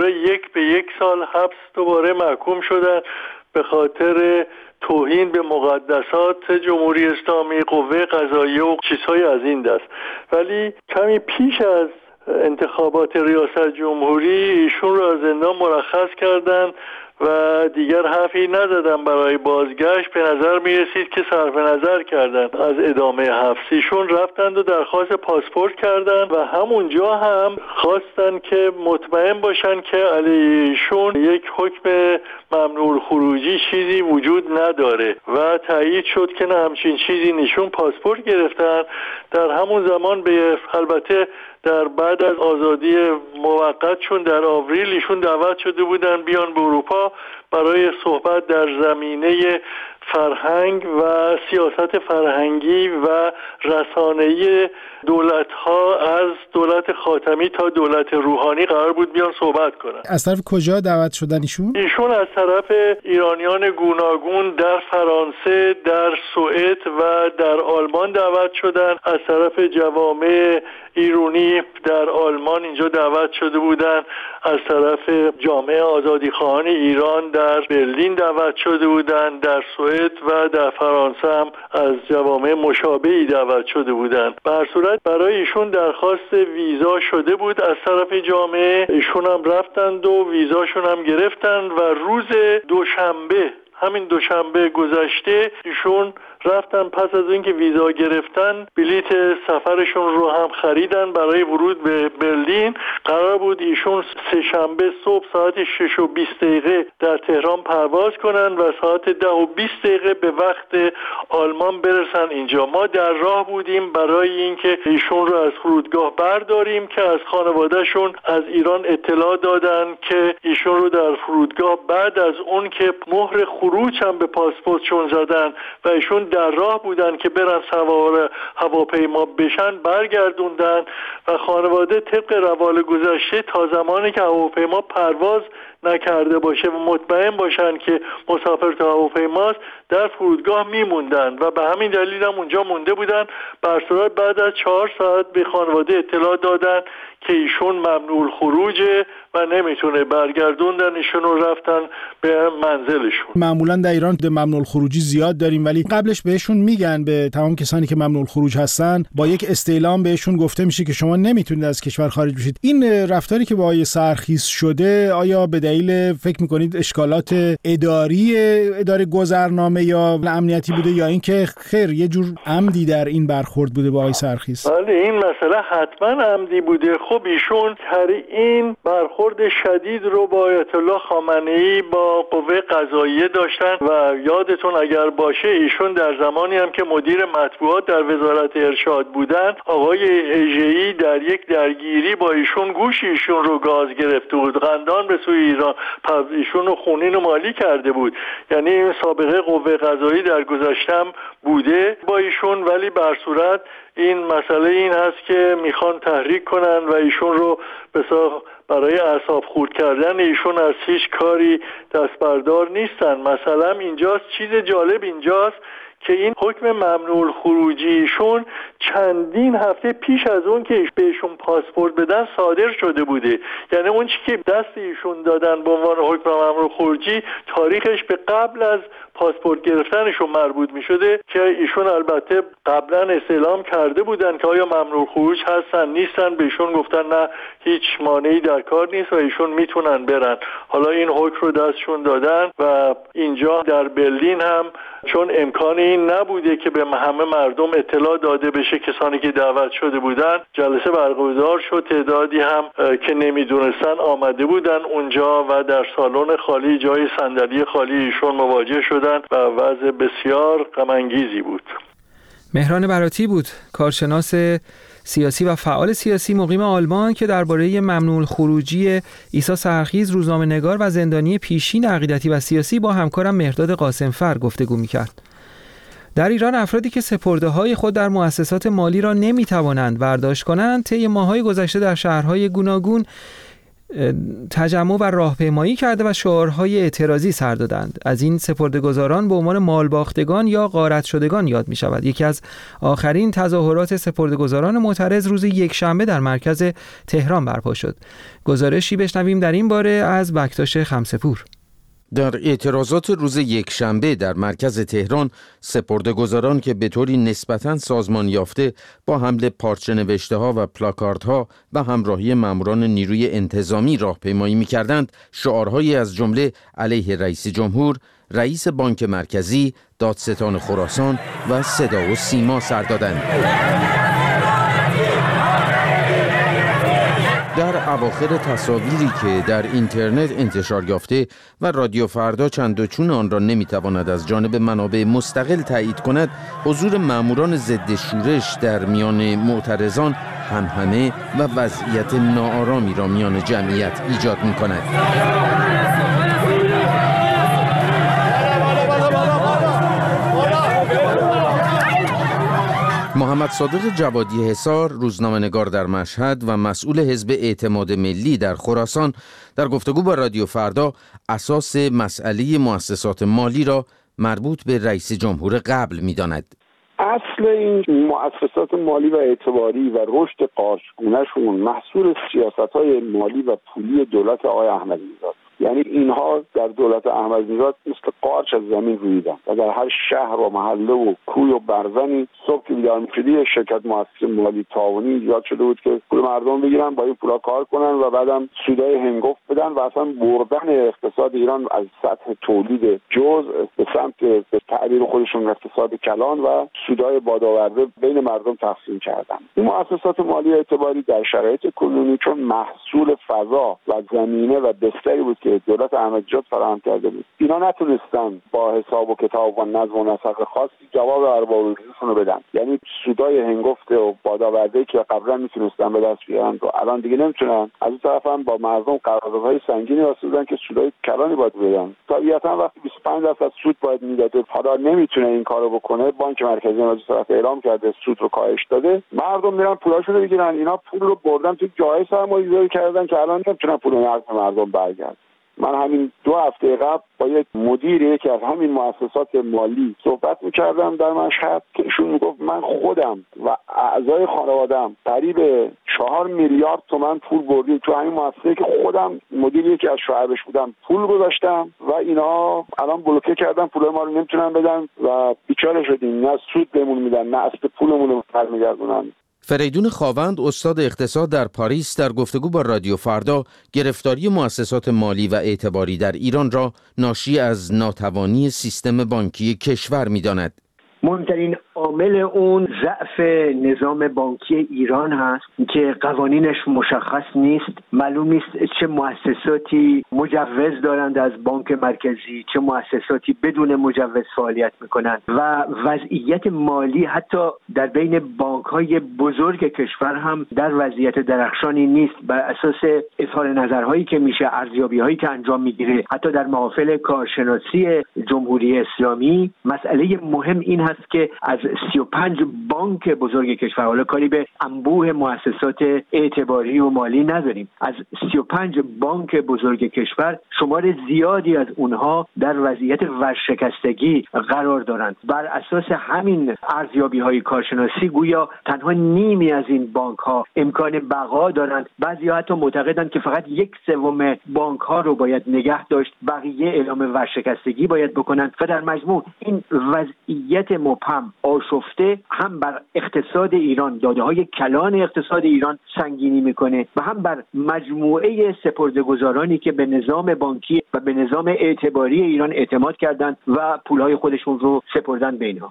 حالا 1 سال حبس دوباره محکوم شدن به خاطر توهین به مقدسات جمهوری اسلامی، قوه قضاییه و چیزهای از این دست. ولی کمی پیش از انتخابات ریاست جمهوری ایشون رو از زندان مرخص کردن و دیگر حرفی نزدن برای بازگشت. به نظر می رسید که صرف نظر کردن از ادامه حبس. ایشون رفتند و درخواست پاسپورت کردن و همونجا هم خواستن که مطمئن باشن که علیه ایشون یک حکم ممنوع الخروجی چیزی وجود نداره و تایید شد که نه همچین چیزی نیشون پاسپورت گرفتن. در همون زمان به البته در بعد از آزادی موقت چون در آوریل ایشون دعوت شده بودن بیان به اروپا برای صحبت در زمینه فرهنگ و سیاست فرهنگی و رسانه‌ای دولت‌ها از دولت خاتمی تا دولت روحانی قرار بود بیان صحبت کنن. از طرف کجا دعوت شدن ایشون؟ ایشون از طرف ایرانیان گوناگون در فرانسه، در سوئد و در آلمان دعوت شدن. از طرف جوامع ایرانی در آلمان اینجا دعوت شده بودن. از طرف جامعه آزادیخواهان ایران در برلین دعوت شده بودن. در سوئد و در فرانسه هم از جوامع مشابهی دعوت شده بودن. به هر صورت برای ایشون درخواست ویزا شده بود از طرف جامعه. ایشون هم رفتند و ویزاشون هم گرفتند و روز دوشنبه، همین دوشنبه گذشته، ایشون رفتن پس از اینکه ویزا گرفتن بلیت سفرشون رو هم خریدن برای ورود به برلین. قرار بود ایشون سه‌شنبه صبح ساعت 6:20 در تهران پرواز کنن و ساعت 10:20 به وقت آلمان برسن اینجا. ما در راه بودیم برای اینکه ایشون رو از فرودگاه برداریم که از خانوادهشون از ایران اطلاع دادن که ایشون رو در فرودگاه بعد از اون که مهر خروج هم به پاسپورتشون زدن و ایشون در راه بودن که برن سوار هواپیما بشن برگردوندن و خانواده طبق روال گذشته تا زمانی که هواپیما پرواز نکرده باشه و مطمئن باشن که مسافر تو هواپیماست در فرودگاه میموندن و به همین دلیل هم اونجا مونده بودن. بر صورت بعد از 4 ساعت به خانواده اطلاع دادن که ایشون ممنوع الخروجه و نمیتونه، برگردوندن ایشون رو رفتن به منزلشون. معمولا در ایران ممنوع الخروجی زیاد داریم ولی قبلش بهشون میگن، به تمام کسانی که ممنوع الخروج هستن با یک استعلام بهشون گفته میشه که شما نمیتونید از کشور خارج بشید. این رفتاری که با آقای سرخیس شده آیا به دلیل فکر میکنید اشکالات اداره گذرنامه یا امنیتی بوده یا اینکه خیر یه جور عمدی در این برخورد بوده با آقای سرخیس؟ بله این مسئله حتما عمدی بوده. خب ایشون این برخورد شدید رو با آیت الله خامنه‌ای با قوه قضاییه داشتن و یادتون اگر باشه ایشون در زمانی هم که مدیر مطبوعات در وزارت ارشاد بودن آقای اژه‌ای در یک درگیری با ایشون گوش ایشون رو گاز گرفته بود، قندان به سوی ایران ایشون رو خونین و مالی کرده بود. یعنی این سابقه قوه قضاییه در گذشتم بوده با ایشون. ولی بر صورت این مسئله این هست که میخوان تحریک کنن و ایشون رو برای اعصاب خورد کردن ایشون از هیچ کاری دست بردار نیستن. مثلا اینجاست چیز جالب اینجاست که این حکم ممنوع الخروجیشون چندین هفته پیش از اون که بهشون پاسپورت بدن صادر شده بوده. یعنی اون چی که دست ایشون دادن به عنوان حکم ممنوع الخروجی تاریخش به قبل از پاسپورت گرفتنشون مربوط می شده که ایشون البته قبلا استعلام کرده بودن که آیا ممنوع خروج هستن نیستن. بهشون گفتن نه هیچ مانعی در کار نیست و ایشون میتونن برن. حالا این حکم رو دستشون دادن و اینجا در برلین هم چون امکان این نبوده که به همه مردم اطلاع داده بشه کسانی که دعوت شده بودن، جلسه برگزار شد. تعدادی هم که نمیدونستن آمده بودن اونجا و در سالن خالی جای صندلی خالی ایشون مواجه شدن و وضع بسیار غم انگیزی بود. مهران براتی بود، کارشناس سیاسی و فعال سیاسی مقیم آلمان که درباره ممنوع الخروجی عیسی سرخیس روزنامه‌نگار و زندانی پیشین عقیدتی و سیاسی با همکارم مهرداد قاسمفر گفتگو می‌کرد. در ایران افرادی که سپرده‌های خود در مؤسسات مالی را نمی‌توانند برداشت کنند طی ماه‌های گذشته در شهرهای گوناگون تجمع و راهپیمایی کرده و شعارهای اعتراضی سر دادند. از این سپرده‌گذاران به عنوان مالباختگان یا غارت شدگان یاد می شود. یکی از آخرین تظاهرات سپرده‌گذاران معترض روز یکشنبه در مرکز تهران برپا شد. گزارشی بشنویم در این باره از بکتاش خمسه‌پور. در اعتراضات روز یکشنبه در مرکز تهران، سپرده‌گذاران که به طوری نسبتاً سازمان یافته با حمل پارچه نوشته‌ها و پلاکاردها و همراهی ماموران نیروی انتظامی راهپیمایی می‌کردند، شعارهایی از جمله علیه رئیس جمهور، رئیس بانک مرکزی، دادستان خراسان و صدا و سیما سر دادند. در اواخر تصاویری که در اینترنت انتشار یافته و رادیو فردا چند و چون آن را نمیتواند از جانب منابع مستقل تایید کند، حضور ماموران ضد شورش در میان معترضان همهمه و وضعیت ناآرامی را میان جمعیت ایجاد می‌کند. محمد صادق جوادی حصار، روزنامه‌نگار در مشهد و مسئول حزب اعتماد ملی در خراسان، در گفتگو با رادیو فردا اساس مسئله مؤسسات مالی را مربوط به رئیس جمهور قبل می‌داند. اصل این مؤسسات مالی و اعتباری و رشد قارچگونه‌شون محصول سیاست‌های مالی و پولی دولت آقای احمدی‌نژاد. یعنی اینها در دولت احمدی‌نژاد مثل قارچ از زمین رویدن و در هر شهر و محله و کوی و برزنی صبح که بیدار می‌شدی شرکت مؤسسه مالی تعاونی ایجاد شده بود که پول مردم بگیرن، با این پولا کار کنن و بعدم سودای هنگفت بدن و اصلا بردن اقتصاد ایران از سطح تولید جزء به سمت به تعبیر خودشون اقتصاد کلان و سودای بادآورده بین مردم تقسیم کردن. این مؤسسات مالی اعتباری در شرایط کنونی چون محصول فضا و زمینه و بستری بود که دولت احمدی‌نژاد فراهم کرده بود، اینا نتونستن با حساب و کتاب و نظم و نسق خاصی جواب ارباب‌الحقوقشون رو بدن. یعنی سودای هنگفت و بادآورده‌ای که قبلا میتونستن به دست بیارن رو الان دیگه نمیتونن. از این طرف هم با مردم قراردادهای سنگینی واسه که سودای کلانی باید بدن. طبیعتاً وقتی 25% سود باید میداده، حالا نمیتونه این کارو بکنه، بانک مرکزی از طرف اعلام کرده سود رو کاهش داده، مردم میرن پولاشون رو بگیرن. اینا پول رو بردن تو جای سرمایه‌گذاری کردن که الان نمیتونن پول نقد مردم برگردن. من همین 2 هفته قبل با یک مدیر یکی از همین مؤسسات مالی صحبت می‌کردم در مشهد که ایشون میگفت من خودم و اعضای خانواده‌ام قریب 4 میلیارد تومان پول بردیم تو همین مؤسسه که خودم مدیر یکی از شعبش بودم، پول گذاشتم و اینا الان بلوکه کردن، پول ما رو نمیتونن بدن و بیچاره شدیم، نه سود بهمون میدن نه اصل پولمون رو برمیگردونن. فریدون خاوند، استاد اقتصاد در پاریس، در گفتگو با رادیو فردا گرفتاری مؤسسات مالی و اعتباری در ایران را ناشی از ناتوانی سیستم بانکی کشور می‌داند. مهمترین عامل اون ضعف نظام بانکی ایران هست که قوانینش مشخص نیست، معلوم نیست چه مؤسساتی مجوز دارند از بانک مرکزی، چه مؤسساتی بدون مجوز فعالیت میکنند و وضعیت مالی حتی در بین بانک‌های بزرگ کشور هم در وضعیت درخشانی نیست. بر اساس اظهار نظرهایی که میشه، ارزیابی‌هایی که انجام میگیره، حتی در محافل کارشناسی جمهوری اسلامی، مسئله مهم این هست که از 35 بانک بزرگ کشور، حالا کاری به انبوه مؤسسات اعتباری و مالی نداریم، از 35 بانک بزرگ کشور شمار زیادی از اونها در وضعیت ورشکستگی قرار دارند. بر اساس همین ارزیابی‌های کارشناسی گویا تنها نیمی از این بانک‌ها امکان بقا دارند. بعضی‌ها حتی معتقدند که فقط 1/3 بانک‌ها رو باید نگه داشت، بقیه اعلام ورشکستگی باید بکنند و در مجموع این وضعیت مبهم آشفته هم بر اقتصاد ایران، داده‌های کلان اقتصاد ایران سنگینی میکنه و هم بر مجموعه سپرده‌گذارانی که به نظام بانکی و به نظام اعتباری ایران اعتماد کردند و پولهای خودشون رو سپردن به اینها.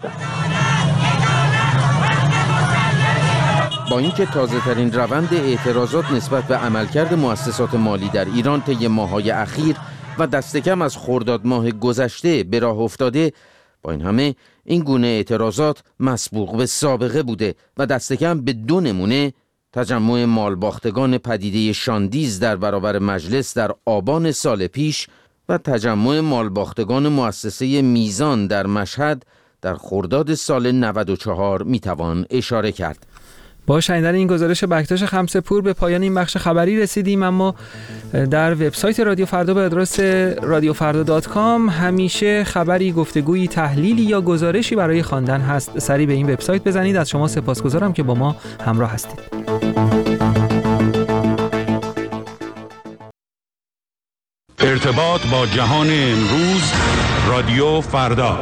با اینکه تازه‌ترین روند اعتراضات نسبت به عملکرد مؤسسات مالی در ایران طی ماه‌های اخیر و دست کم از خرداد ماه گذشته به راه افتاده، با این همه این گونه اعتراضات مسبوق به سابقه بوده و دست کم به 2 نمونه، تجمع مالباختگان پدیده شاندیز در برابر مجلس در آبان سال پیش و تجمع مالباختگان مؤسسه میزان در مشهد در خرداد سال 94 میتوان اشاره کرد. با شنیدن این گزارش بکتاش خمسه‌پور به پایان این بخش خبری رسیدیم، اما در وبسایت رادیو فردا به آدرس radiofarda.com همیشه خبری، گفتگویی، تحلیلی یا گزارشی برای خواندن هست. سری به این وبسایت بزنید. از شما سپاسگزارم که با ما همراه هستید. ارتباط با جهان امروز، رادیو فردا.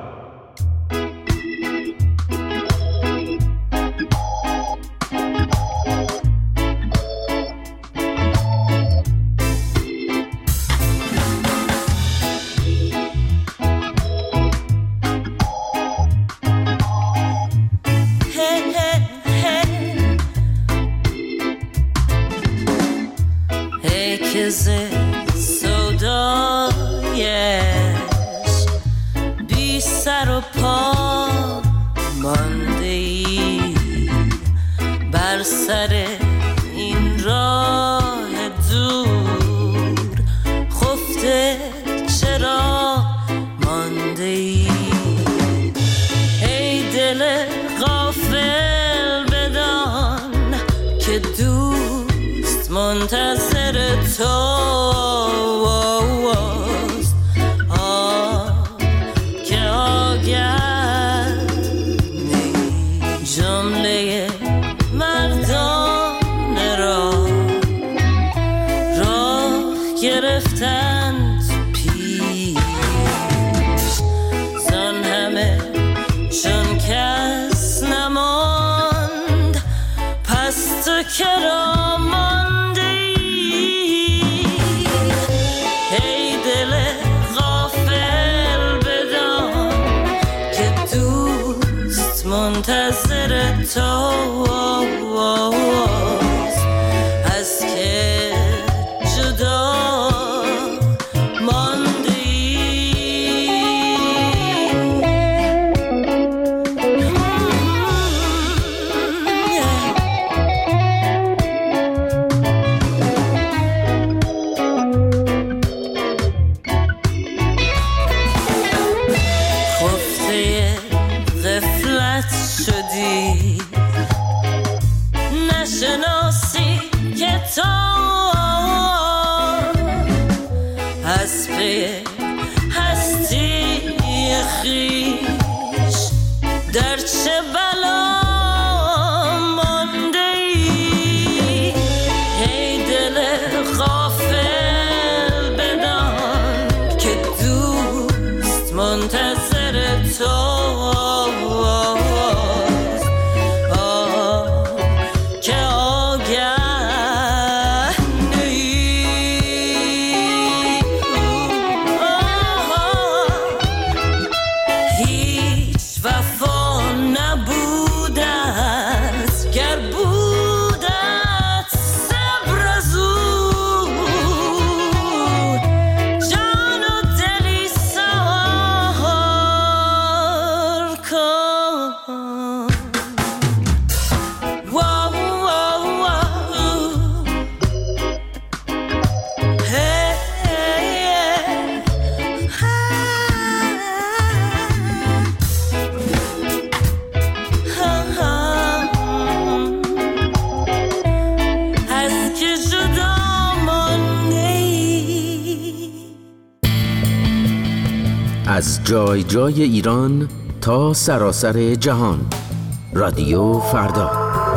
از جای جای ایران تا سراسر جهان، رادیو فردا.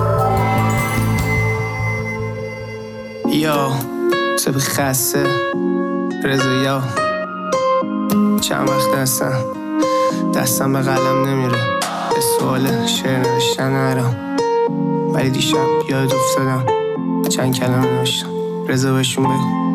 یا شب خسته رضا، چند وقت دستم به قلم نمیره، به سوال شعر نوشتن نرم، ولی دیشب یاد افتادم چند کلمه نوشتم. رضا بهشون بگو.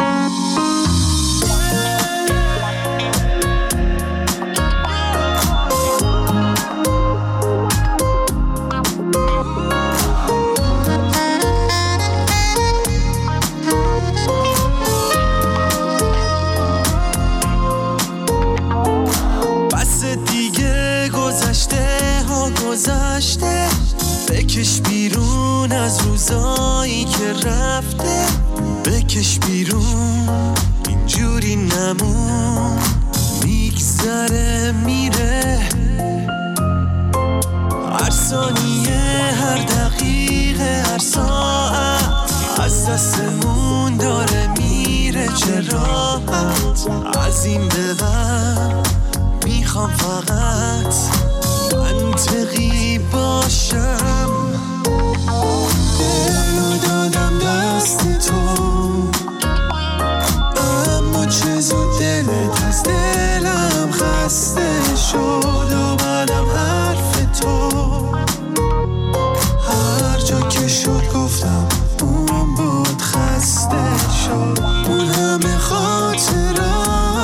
گذشته بکش بیرون از روزایی که رفته، بکش بیرون اینجوری نمون، میگذره میره هر ثانیه، هر دقیقه، هر ساعت از دستمون داره از این به بعد میخوام فقط منطقی باشم. دلو دادم دست تو، اما چه زود دلت از دلم خسته شد. آمدم حرف تو، هر جا که شد گفتم اون بود خسته شد. اون همه خاطرات،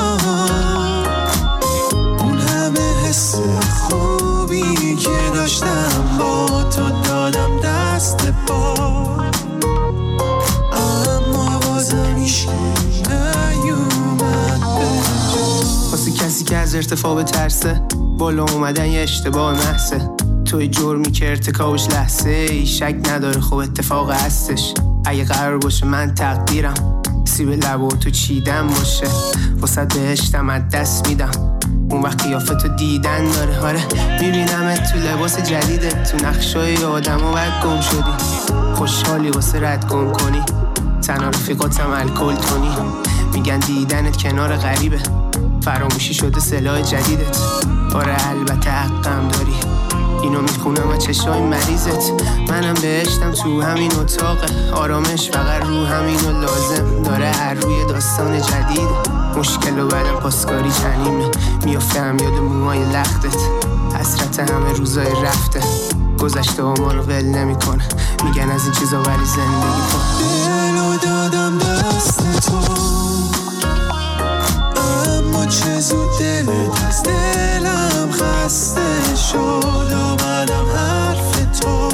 اون همه حس خوبی که داشتم با تو دادم دست با، اما بازم ایشکی نیومد به جا. واسه کسی که از ارتفاع به ترسه، بالا اومدن یه اشتباه محضه. توی جرمی که ارتکابش لحظه ای، شک نداره خب اتفاق هستش. اگه قرار باشه من تقدیرم سیب لبو تو چیدن باشه، واسه بهشتم از دست میدم. اون وقت قیافتو دیدن داره، آره میبینمت تو لباس جدیدت، تو نقشای آدم و بعد گم شدی. خوشحالی واسه رد گم کنی، تنها رفیقاتم الکل تونی. میگن دیدنت کنار غریبه، فراموشی شده سلاح جدیدت. آره البته حقم داری، اینو میخونم از چشای مریضت. منم بهشتم تو همین اتاقه، آرامش فقط رو همینو لازم داره. هر روی داستان جدیده، مشکل و بعدم پاسکاری چنیمه. میافتم یاد موهای لختت، حسرت همه روزای رفته. گذشته و ما رو ول نمی کنه، میگن از این چیزا ولی زندگی کن. دلو دادم دست تو، اما چه زود دلت از دلم خسته شد. آمدم حرف تو،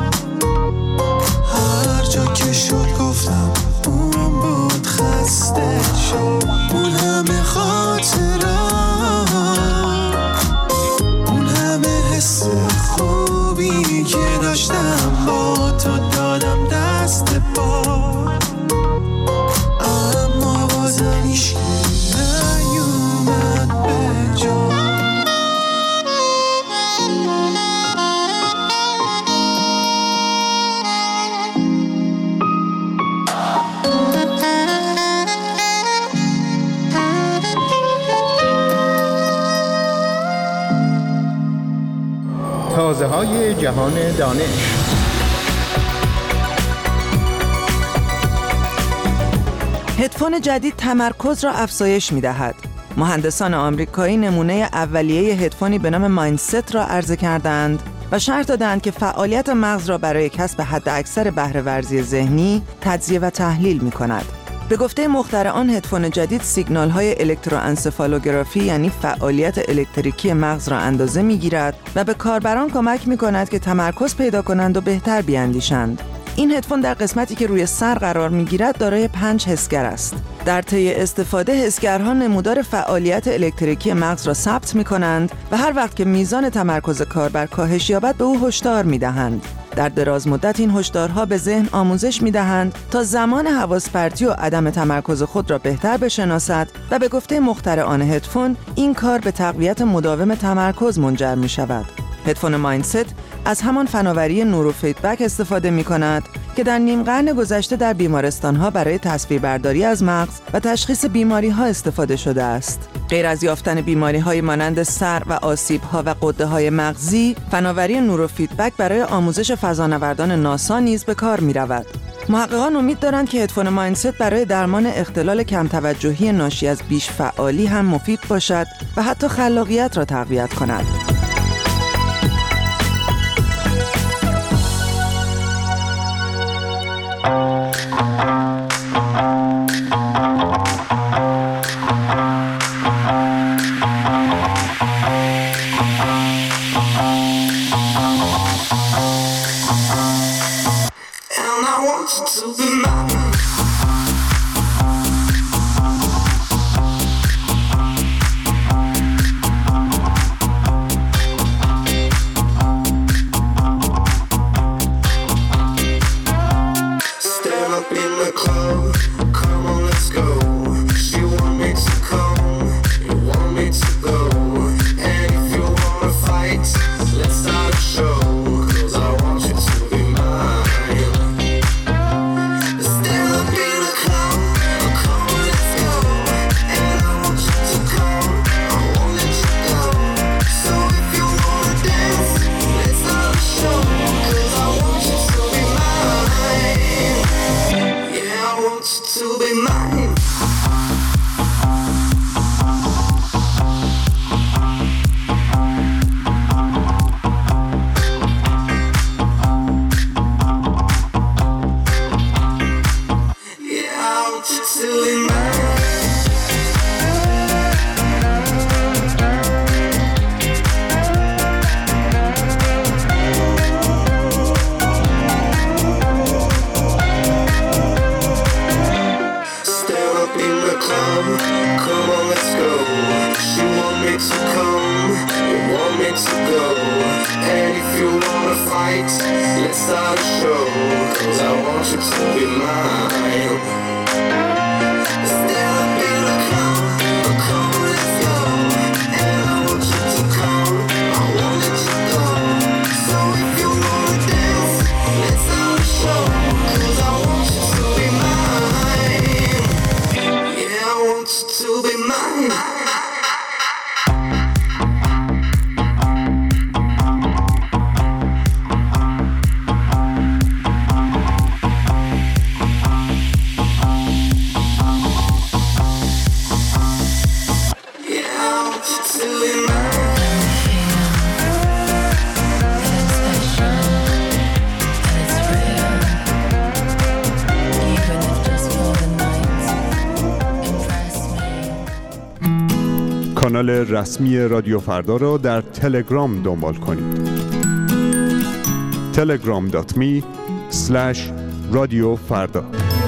هر جا که شد گفتم اون بود خسته شد. اون همه خاطرات، اون همه حس خوبی که داشتم با تو دادم دست با، اما بازم ایشکی نیومد به جا. تازه‌های جهان دانش. هدفون جدید تمرکز را افزایش می‌دهد. مهندسان آمریکایی نمونه اولیه هدفونی به نام مایندست را عرضه کردند و شرح دادند که فعالیت مغز را برای کسب حداکثر بهره‌ورزی ذهنی تجزیه و تحلیل می‌کند. به گفته مخترعان، هدفون جدید سیگنال‌های الکتروانسفالوگرافی یعنی فعالیت الکتریکی مغز را اندازه می‌گیرد و به کاربران کمک می‌کند که تمرکز پیدا کنند و بهتر بیاندیشند. این هدفون در قسمتی که روی سر قرار می‌گیرد دارای 5 حسگر است. در طی استفاده حسگرها نمودار فعالیت الکتریکی مغز را ثبت می‌کنند و هر وقت که میزان تمرکز کاربر کاهش یابد به او هشدار می‌دهند. در دراز مدت این هشدارها به ذهن آموزش می‌دهند تا زمان حواس پرتی و عدم تمرکز خود را بهتر بشناسد و به گفته مخترعان هدفون این کار به تقویت مداوم تمرکز منجر می‌شود. هدفون مایندست از همان فناوری نوروفیدبک استفاده می‌کند که در نیم قرن گذشته در بیمارستان‌ها برای تصویربرداری از مغز و تشخیص بیماری‌ها استفاده شده است. غیر از یافتن بیماری‌های مانند سر و آسیب‌ها و غده‌های مغزی، فناوری نوروفیدبک برای آموزش فضانوردان ناسا نیز به کار می‌رود. محققان امید دارند که هدفون مایندست برای درمان اختلال کم توجهی ناشی از بیش فعالی هم مفید باشد و حتی خلاقیت را تقویت کند. want you to be mine. Come on, let's go. You want me to come, you want me to go. And if you wanna fight, let's start a show. 'Cause I want you to be mine. Step up in the club, come on, let's go. And I want you to come, I want you to go. So if you wanna dance, let's start a show. 'Cause I want you to be mine. Yeah, I want you to be mine. کانال رسمی رادیو فردا را در تلگرام دنبال کنید. telegram.me/رادیوفردا.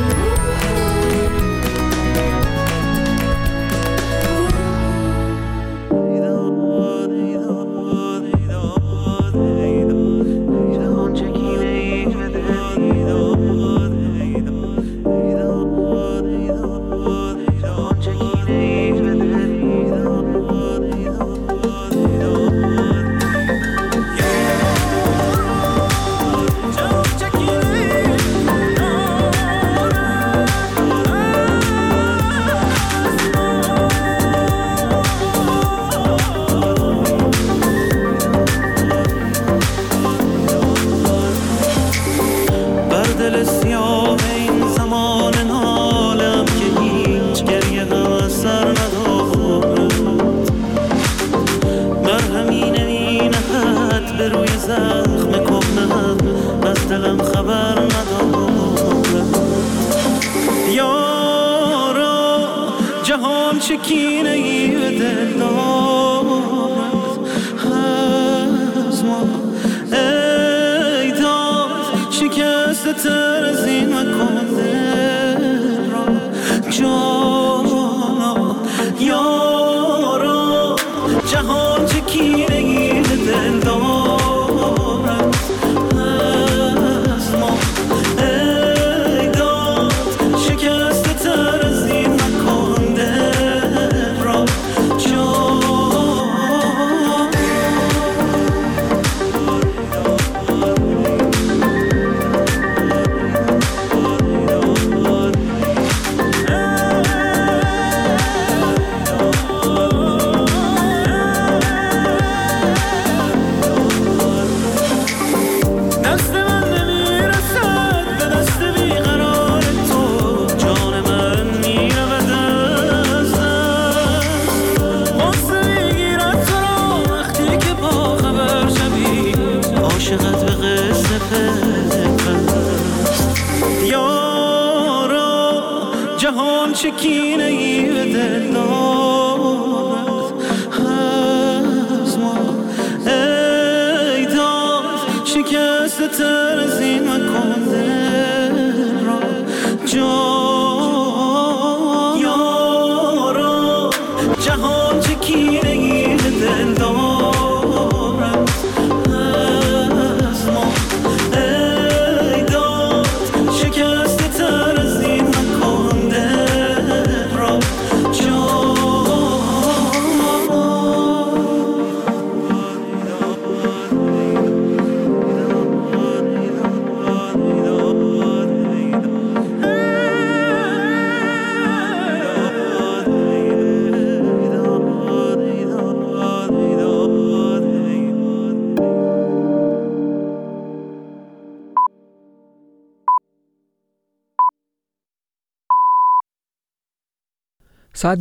ساعت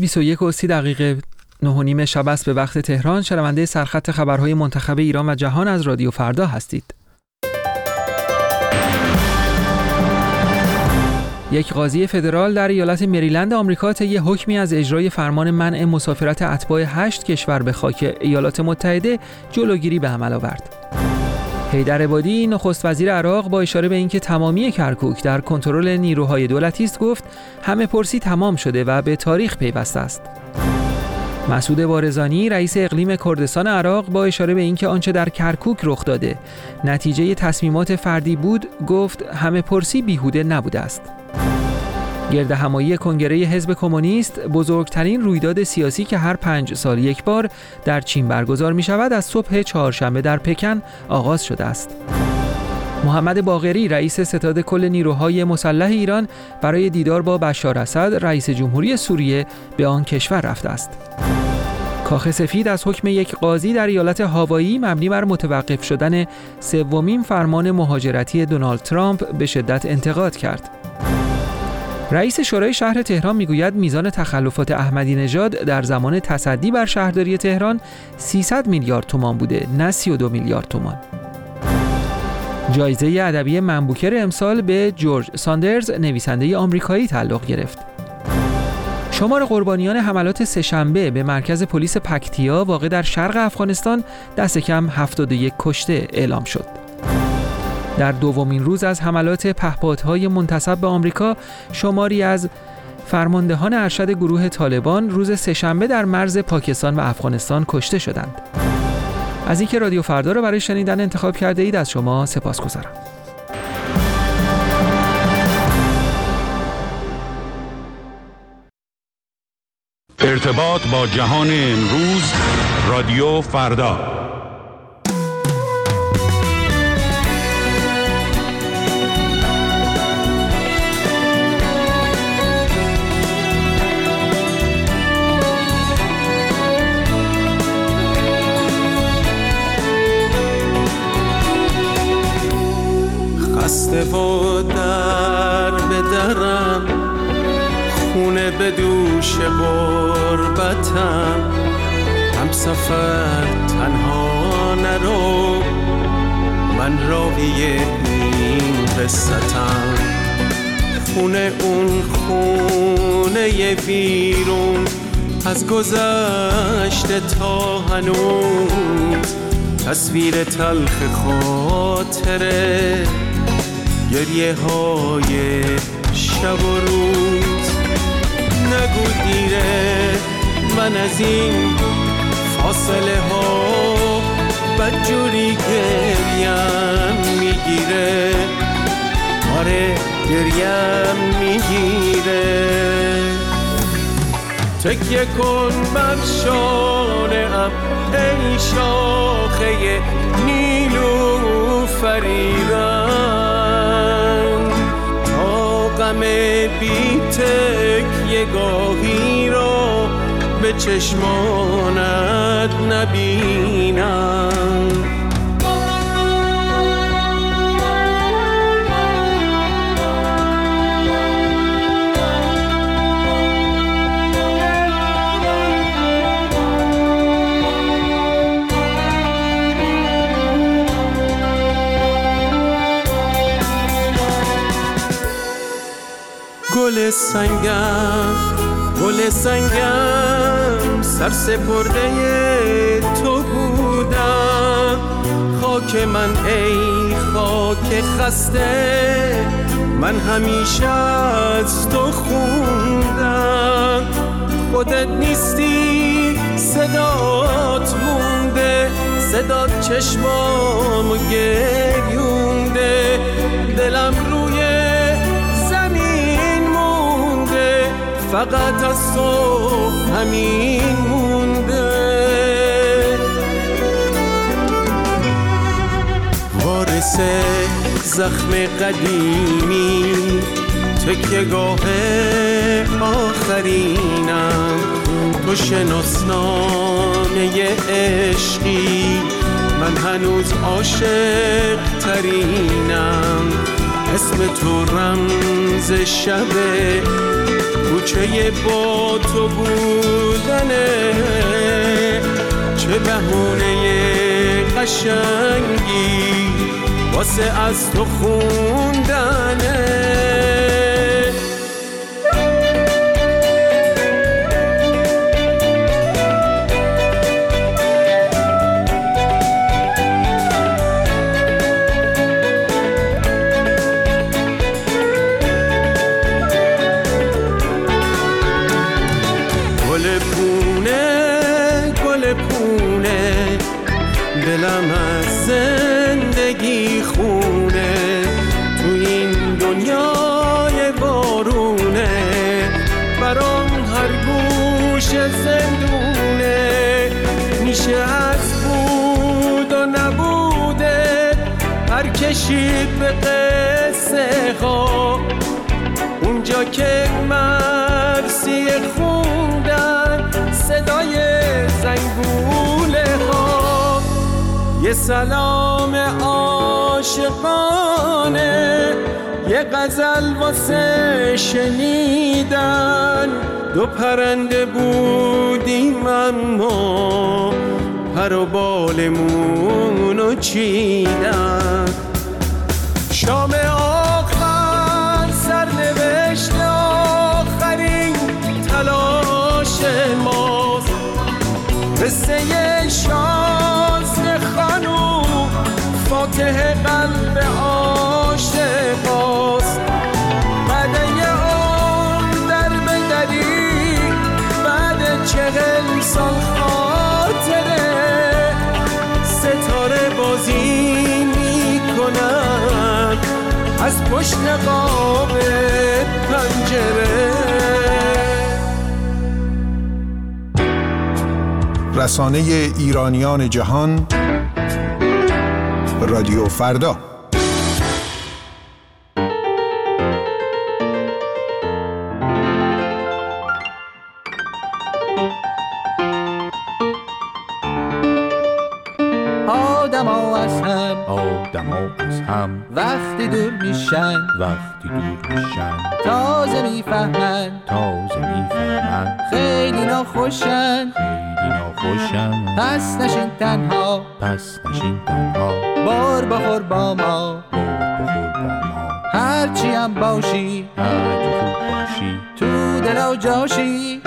21:30 9:30 شب است به وقت تهران. شنونده سرخط خبرهای منتخب ایران و جهان از رادیو فردا هستید. یک قاضی فدرال در ایالت مریلند آمریکا طی حکمی از اجرای فرمان منع مسافرت اتباع 8 کشور به خاک ایالات متحده جلوگیری به عمل آورد. حیدر عبادی نخست وزیر عراق با اشاره به اینکه تمامی کرکوک در کنترل نیروهای دولتی است گفت همه پرسی تمام شده و به تاریخ پیوسته است. مسعود بارزانی رئیس اقلیم کردستان عراق با اشاره به اینکه آنچه در کرکوک رخ داده نتیجه تصمیمات فردی بود گفت همه پرسی بیهوده نبوده است. گردهمایی کنگره حزب کمونیست بزرگترین رویداد سیاسی که هر 5 سال یک بار در چین برگزار می شود از صبح چهارشنبه در پکن آغاز شده است. محمد باقری رئیس ستاد کل نیروهای مسلح ایران برای دیدار با بشار اسد رئیس جمهوری سوریه به آن کشور رفته است. کاخ سفید از حکم یک قاضی در ایالت هاوایی مبنی بر متوقف شدن سومین فرمان مهاجرتی دونالد ترامپ به شدت انتقاد کرد. رئیس شورای شهر تهران میگوید میزان تخلفات احمدی نژاد در زمان تصدی بر شهرداری تهران 300 میلیارد تومان بوده، نه 32 میلیارد تومان. جایزه ادبی منبوکر امسال به جورج ساندرز نویسنده آمریکایی تعلق گرفت. شمار قربانیان حملات سه‌شنبه به مرکز پلیس پکتیا واقع در شرق افغانستان دست کم 71 کشته اعلام شد. در دومین روز از حملات پهپادهای منتسب به آمریکا، شماری از فرماندهان ارشد گروه طالبان روز سه‌شنبه در مرز پاکستان و افغانستان کشته شدند. از اینکه رادیو فردا را برای شنیدن انتخاب کرده اید از شما سپاسگزارم. ارتباط با جهان امروز، رادیو فردا. خسته و در به درم، خونه به دوش غربتم، هم سفر تنها نرو، من راوی این قصتم. خونه اون خونه بیرون از گذشته تا هنوز، تصویر تلخ خاطره، گریه های شب و روز. نگو دیره، من از این فاصله ها بدجوری گریم میگیره، آره گریم میگیره. تکیه کن بر شانه‌ام ای شاخه نیلوفریدن، تا غم بی تکیه گاهی را به چشمانت نبینم. گل سنگم سر سپرده تو بودم، خاک من ای خاک خسته، من همیشه از تو خوندم. خودت نیستی صدات مونده، صدات چشمامو گریونده، دلم روی فقط از تو همین مونده. وارث زخم قدیمی، تکیه‌گاه آخرینم، تو شناسنامه عشقی، من هنوز عاشق ترینم. اسم تو رمز شبه، کوچه با تو بودنه، چه بهونه قشنگی واسه از تو خوندنه. دلم از زندگی خونه، تو این دنیای بارونه، برام هر گوش زندونه. میشه از بود و نبوده هر کشید به قصه ها، اونجا که مرسی خوندن صدای زنگوله ها. یه سلام عاشقانه، یه غزل واسه شنیدن. دو پرنده بودیم اما پر و بالمونو چیدن. شام آخر سرنوشت آخرین تلاش ماست، قصه شازده خانوم فاتح قلب عاشقاست. بعد یه عمر در بدری، بعد 40 سال خاطره، ستاره بازی میکنن از پشت قاب پنجره. رسانه ایرانیان جهان، رادیو فردا. آدما از هم وقتی دور میشن تازه میفهمن خیلی ناخوشن پس نشین تنها بار بخور با ما هرچی هم باشی تو دل و جاشی.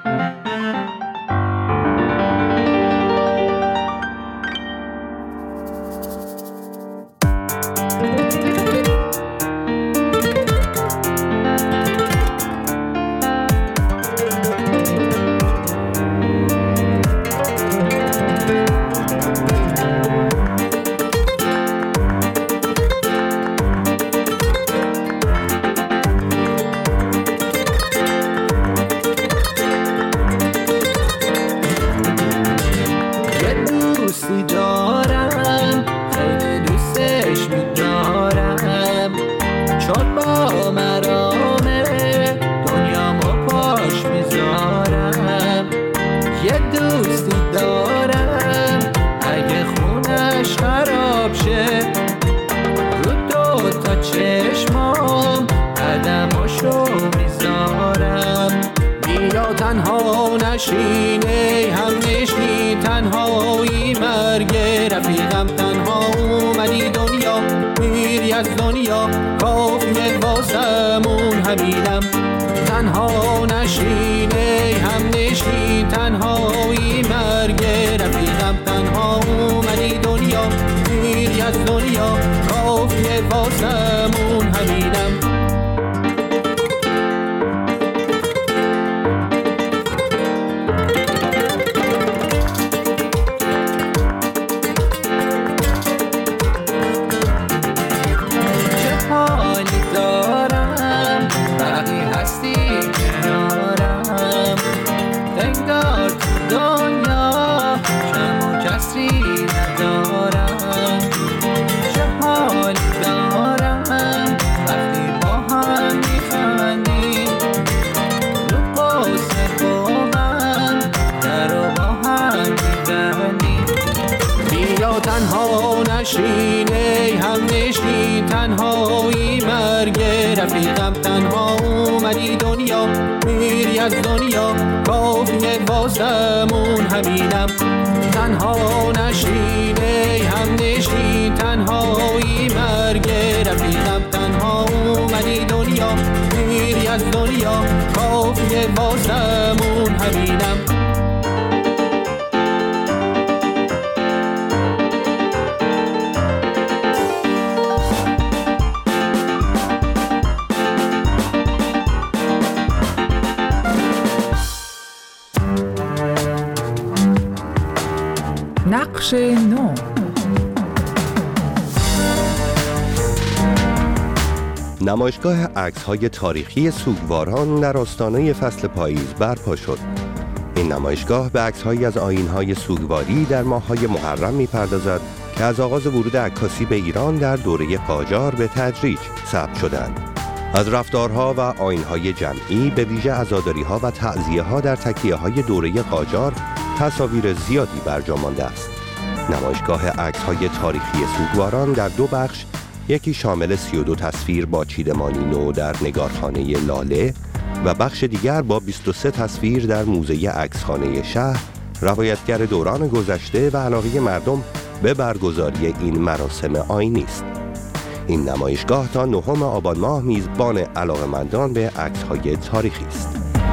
نشینه هم نشین تنهایی مرگ رفیقم تنها اومدی دنیا میری از دنیا کافیه واسمون همینم. تنها نشینه هم نشین تنهایی مرگ رفیقم تنها اومدی دنیا میری از دنیا کافیه واسمون همینم. نشینه هم نشین تنهایی مرگ رفیقم تنها اومدی دنیا میری از دنیا کافیه واسمون همینم. تنها نشینه هم نشین تنهایی مرگ رفیقم تنها اومدی دنیا میری از دنیا کافیه واسمون همینم نقش نو. نمایشگاه عکس‌های تاریخی سوگواران در آستانه فصل پاییز برپا شد. این نمایشگاه به عکس‌هایی از آیین‌های سوگواری در ماه‌های محرم می‌پردازد که از آغاز ورود عکاسی به ایران در دوره قاجار به تدریج ثبت شدند. از رفتارها و آیین‌های جمعی به ویژه عزاداری‌ها و تعزیه‌ها در تکیه‌های دوره قاجار تصاویر زیادی برجا مانده است. نمایشگاه عکس‌های تاریخی سوگواران در دو بخش، یکی شامل 32 تصویر با چیدمانی نو در نگارخانه لاله و بخش دیگر با 23 تصویر در موزه عکسخانه شهر، روایتگر دوران گذشته و علاقه مردم به برگزاری این مراسم آیینی است. این نمایشگاه تا 9 آبان ماه میزبان علاقه‌مندان به عکس‌های تاریخی است.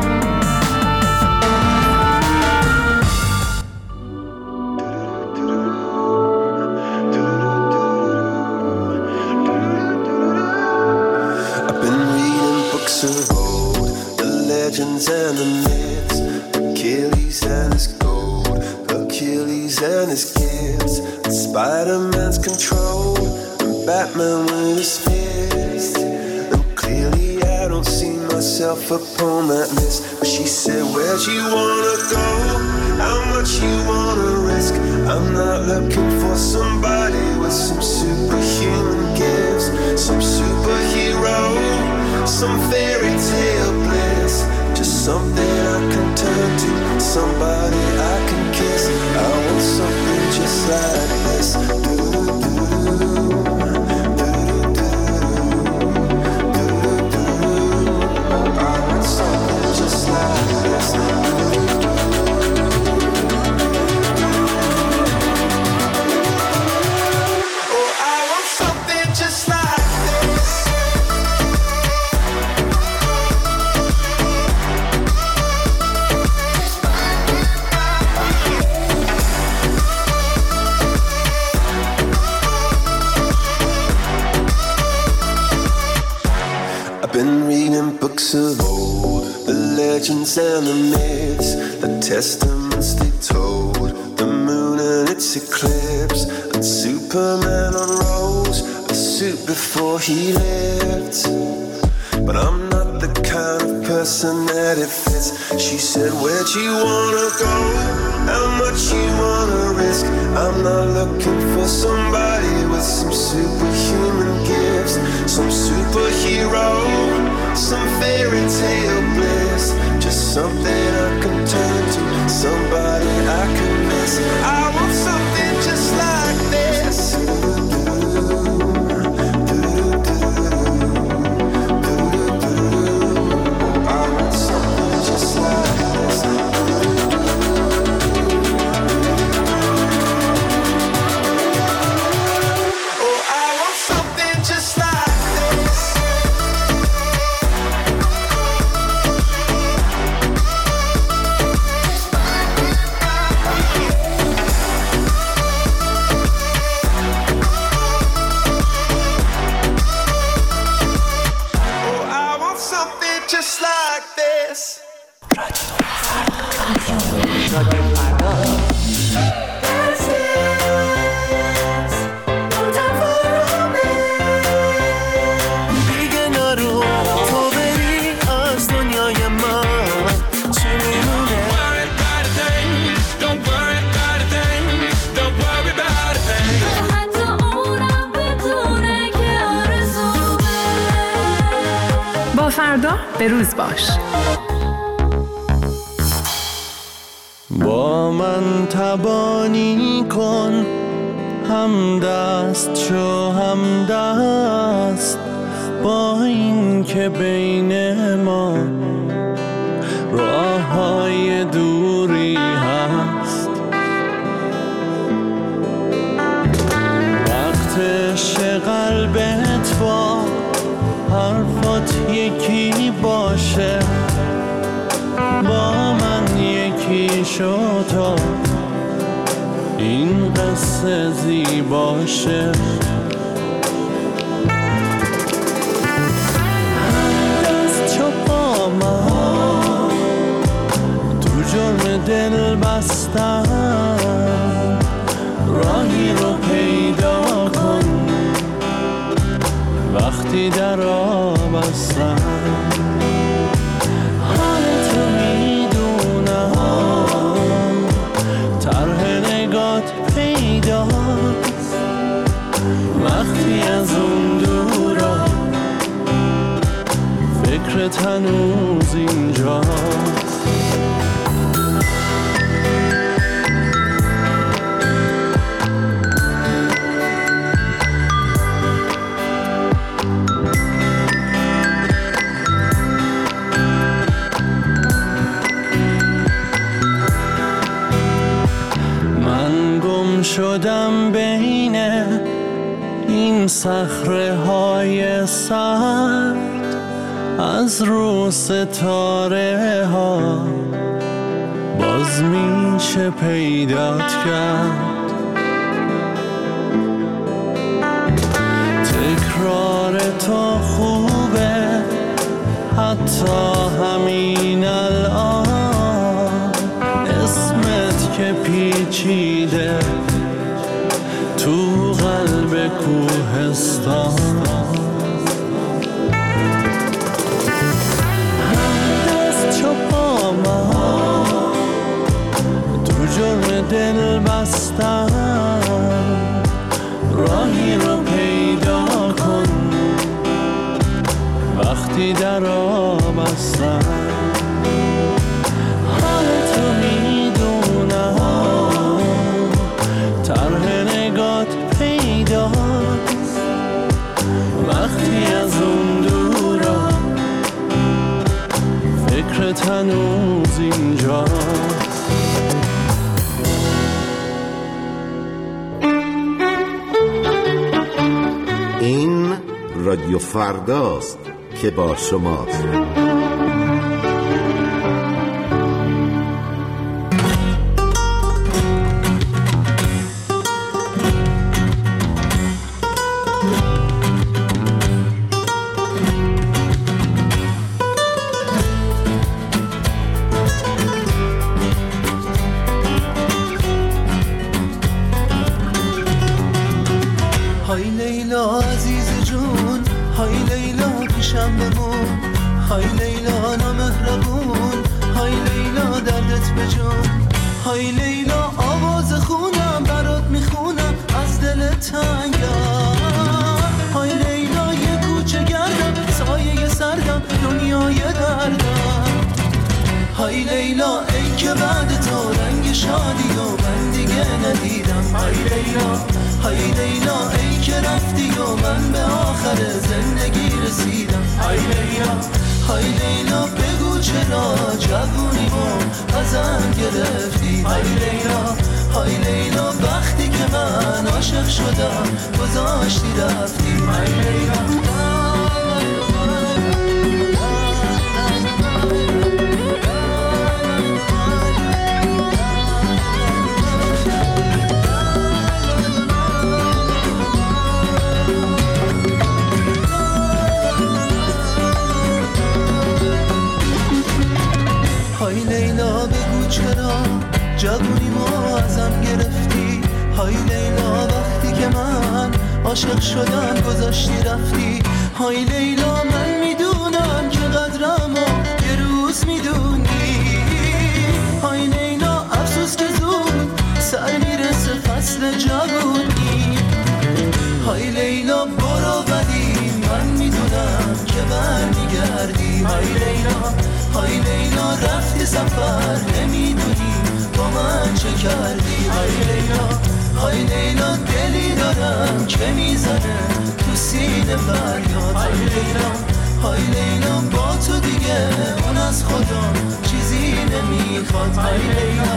And the myths, Achilles and his gold, Achilles and his gifts, and Spider-Man's control, and Batman with his fist. And clearly I don't see myself upon that list. But she said, where'd you wanna go? How much you wanna risk? I'm not looking for somebody with some superhuman gifts, some superhero, some fairy tale bliss. Just something I can turn to, somebody I can kiss. I want something just like this. I want something just like this. Books of old, the legends and the myths, the testaments they told, the moon and its eclipse, and Superman unrolls a suit before he lived. But I'm not the kind of person that it fits. She said, where'd you wanna go? How much you wanna risk? I'm not looking for somebody with some superhuman gifts, some superhero, some fairy tale bliss. Just something I can turn to, somebody I can miss. I want something just like this. I want something just like this. Oh, I want something just like this. فردا به روز باش. با من تبانی کن، هم دست شو هم دست، با این که بین ما راه های دوری هست. وقت قلبت با شو تا این قصه زیباشه. دست چو پا من تو جرم دل بستم، راهی رو پیدا کن وقتی در آب هستم. حال تو میدونم طرح نگات پیداست وقتی از اون دورا فکرت هنوز اینجاست. شدم بین این صخره های سرد، از رو ستاره ها باز میشه پیدات کرد. تکرار تو خوبه حتی همین الان، اسمت که پیچیده تو قلب کوهستان. دست چو پا من تو جرم دل بستم، راهی رو پیدا کن وقتی در آب هستم. حال تو میدونم طرح نگات پیداست وقتی از اون دورا فکرت هنوز اینجاست. این رادیو فرداست که با شماست. های لیلا عزیز جون، های لیلا پیشم بمون، های لیلا نامهربون، های لیلا دردت بجون، های لیلا آواز خونم برات میخونم از دل تنگم، های لیلا یه کوچه گردم سایه سردم دنیای دردم، های لیلا ای که بعد تو رنگ شادی و من دیگه ندیدم، های لیلا های لیلا ای که رفتی و من به آخر زندگی رسیدم، های لیلا های لیلا بگو چرا جوونیمو ازم گرفتی، های لیلا های لیلا وقتی که من عاشق شدم گذاشتی رفتی، های لیلا. های لیلا بگو چرا جوونیمو ازم گرفتی، های لیلا وقتی که من عاشق شدم گذاشتی رفتی، های لیلا من میدونم که قدرمو یه روز میدونی، های لیلا افسوس که زود سر میرسه فصل جوونی، های لیلا برو ولی من میدونم که برمیگردی، های لیلا های لیلا رفتی سفر نمیدونی با من چه کردی، های لیلا های لیلا دلی دارم که میزنه تو سینه فریاد، های لیلا های لیلا با تو دیگه اون از خدا چیزی نمیخواد، های لیلا.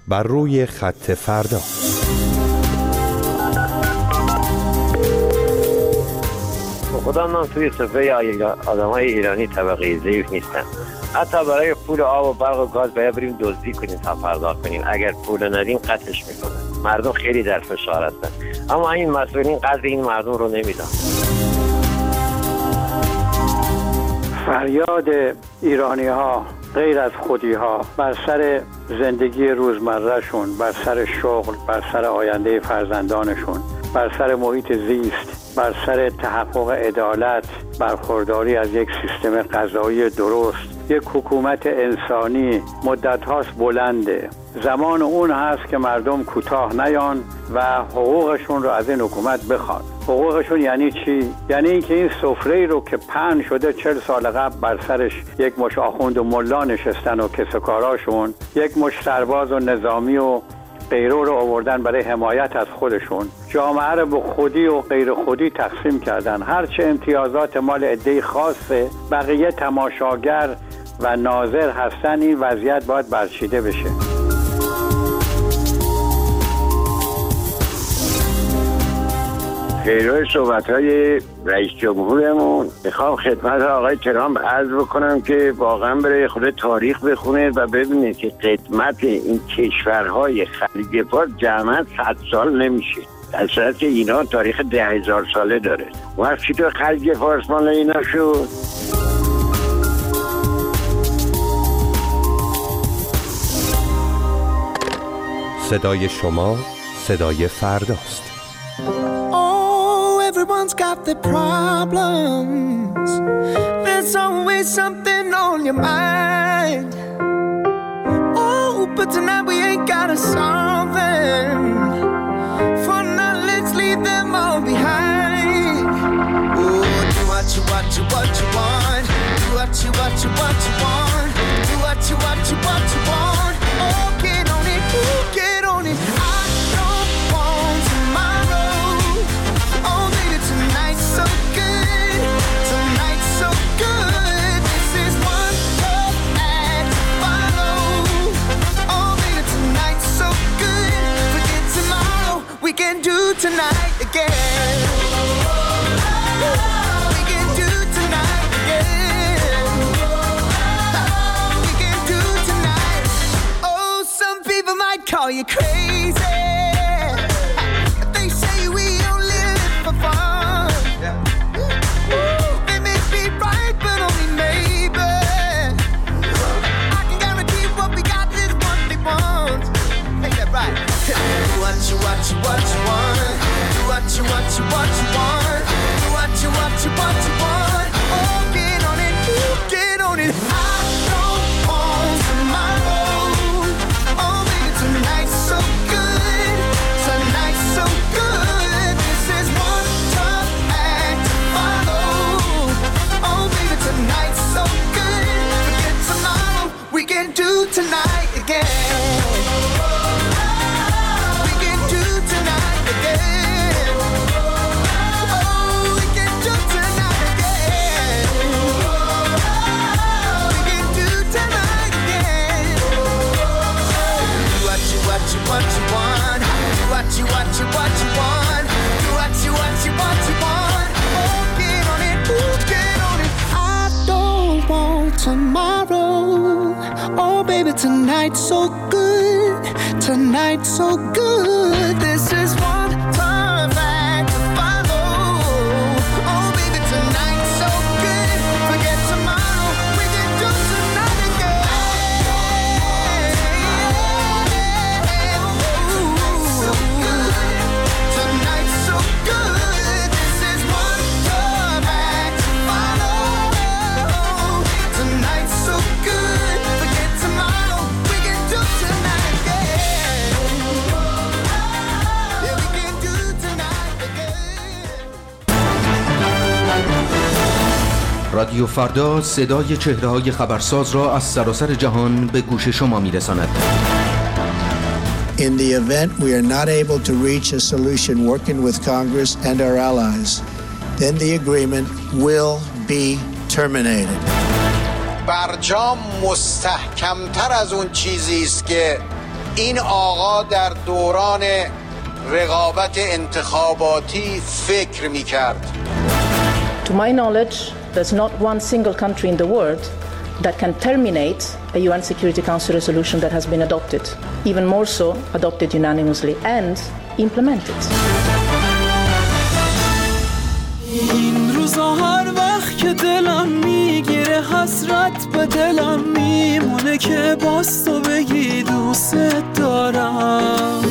بر روی خط فردا. خدا من توی صفحه آدمای ایرانی طبقه ضعیف نیستن. حتی برای پول آب و برق و گاز باید بریم دزدی کنیم تا پرداخت کنیم. اگر پول ندیم قطعش میکنن. مردم خیلی در فشار هستن، اما این مسئولین قدر این مردم رو نمیدن. فریاد ایرانی ها غیر از خودی ها بر سر زندگی روزمره شون، بر سر شغل، بر سر آینده فرزندانشون، بر سر محیط زیست، بر سر تحقق عدالت، برخورداری از یک سیستم قضایی درست، یک حکومت انسانی مدت هاست بلنده. زمان اون هست که مردم کوتاه نیان و حقوقشون رو از این حکومت بخوان. حقوقشون یعنی چی؟ یعنی اینکه این سفره‌ای رو که پهن شده 40 سال قبل بر سرش یک مش آخوند و ملا نشستن و کسوکاراشون، یک مش سرباز و نظامی و غیره رو آوردن برای حمایت از خودشون، جامعه رو به خودی و غیر خودی تقسیم کردن. هرچه امتیازات مال عده‌ای خاصه، بقیه تماشاگر و ناظر هستن. این وضعیت باید برچیده بشه. پیرو صحبت‌های رئیس جمهورمون میخوام خدمت آقای ترامپ عرض بکنم که واقعا برای خود تاریخ بخونه و ببینه که خدمت این کشورهای خلیج فارس جمعاً 100 سال نمیشه، در صورتی که اینا تاریخ 10,000 ساله داره. و چطور خلیج فارس مال اینا شد؟ صدای شما صدای فرداست. Everyone's got their problems. There's always something on your mind. Oh, but tonight we ain't gotta solve them. For now, let's leave them all behind. Oh, do what you want. Do what you want. Do what you want. Do what you want. Do what you want. Do what you want. Oh, get on it. Oh, get on it. I don't want tomorrow. Oh, baby, tonight's so good. Tonight's so good. This is one love act to follow. Oh, baby, tonight's so good. Forget tomorrow. We can do tonight again. We can do tonight again. We can do tonight. Oh, some people might call you crazy. They say we only live for fun. They may be right, but only maybe. I can guarantee what we got is what they want. Make that right. Do what you want. Do what you want. Do what you want. Do what you want. Do what you want. Do what you want. Oh, get on it. Ooh, get on it. I don't want tomorrow. Oh, baby, tonight's so good. Tonight's so good. This is one tough act to follow. Oh, baby, tonight's so good. Forget tomorrow. We can do tonight again. We can do tonight again. Oh, we can do tonight again. We can do tonight again. Do what you want. Do what you want. Do what you want. Do what you want. Do what you want. Do what you want. Oh, get on it. Ooh, get on it. I don't want tomorrow. Oh, baby, tonight's so good. Tonight's so good. This is one time act to follow. Oh, baby, tonight's so good. Forget tomorrow. We can do tonight again. So good. Tonight's so good. This is one time act to follow. Tonight's so good. Forget tomorrow. We can do tonight again. Yeah, we can do tonight again. رادیو فردا صدای چهره‌های خبرساز را از سراسر جهان به گوش شما می‌رساند. In the event we are not able to reach a solution working with Congress and our allies, then the agreement will be terminated. برجام مستحکمتر از اون چیزی است که این آقا در دوران رقابت انتخاباتی فکر می‌کرد. To my knowledge, there's not one single country in the world that can terminate a UN Security Council resolution that has been adopted, even more so adopted unanimously, and implement it. این روزا هر وقت که دلم میگیره حسرت به دلم میمونه که باز تو بگی دوست دارم.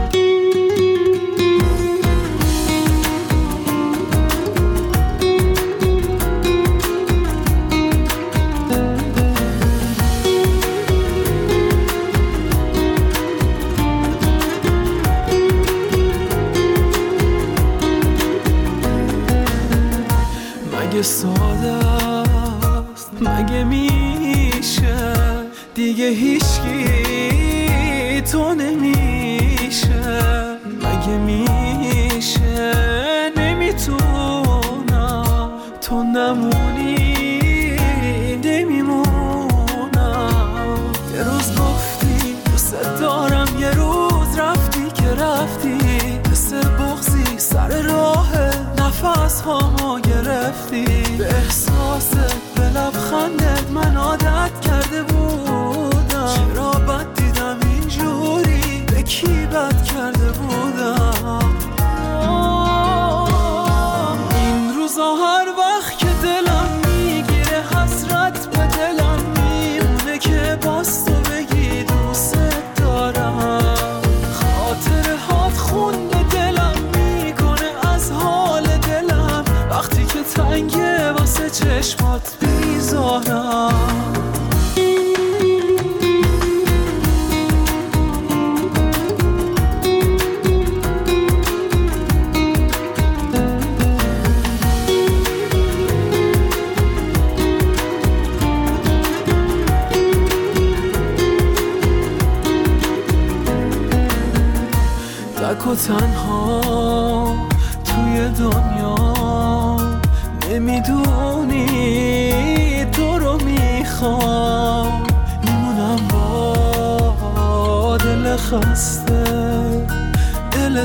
مگه ساده است، مگه میشه دیگه هیچکی تو نمیشه، مگه میشه نمیتونم تو نمونی نمیمونم. یه روز گفتی دوست دارم، یه روز رفتی که رفتی مثل بغضی سر راه نفس هامو گرفتی. به احساست به لبخندت من عادت کرده بودم، چرا بد دیدم اینجوری، به کی بد کرده بودم. این روزا هر وقت که دلم میگیره حسرت به دلم میمونه که باز تو بگی دوست دارم. خاطره هات خون به دلم میکنه از حال دلم، وقتی که تنگه واسه چشمات بیزارم. تک و تنها توی دنیا نمیدونی تو رو میخوام، میمونم با دل خسته، دل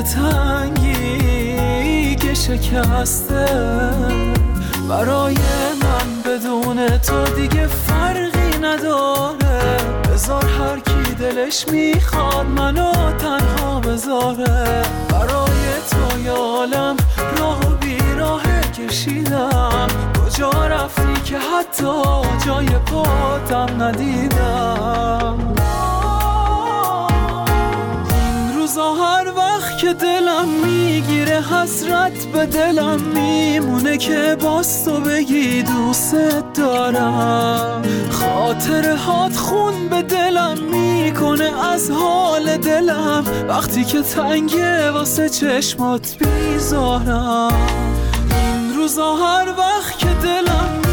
تنگی که شکسته. برای من بدون تو دیگه فرقی نداره، بذار هر کی دلش میخواد منو تنها بذاره. برای تو یا عالم راه و بیراه کشیدم، کجا رفتی که حتی جای پاتم ندیدم. این روزا هر وقت که دلم میگیره حسرت به دلم میمونه که باز تو بگی دوست دارم. خاطره هات خون به دلم میکنه از حال دلم، وقتی که تنگه واسه چشمات بیزارم. این روزا هر وقت که دلم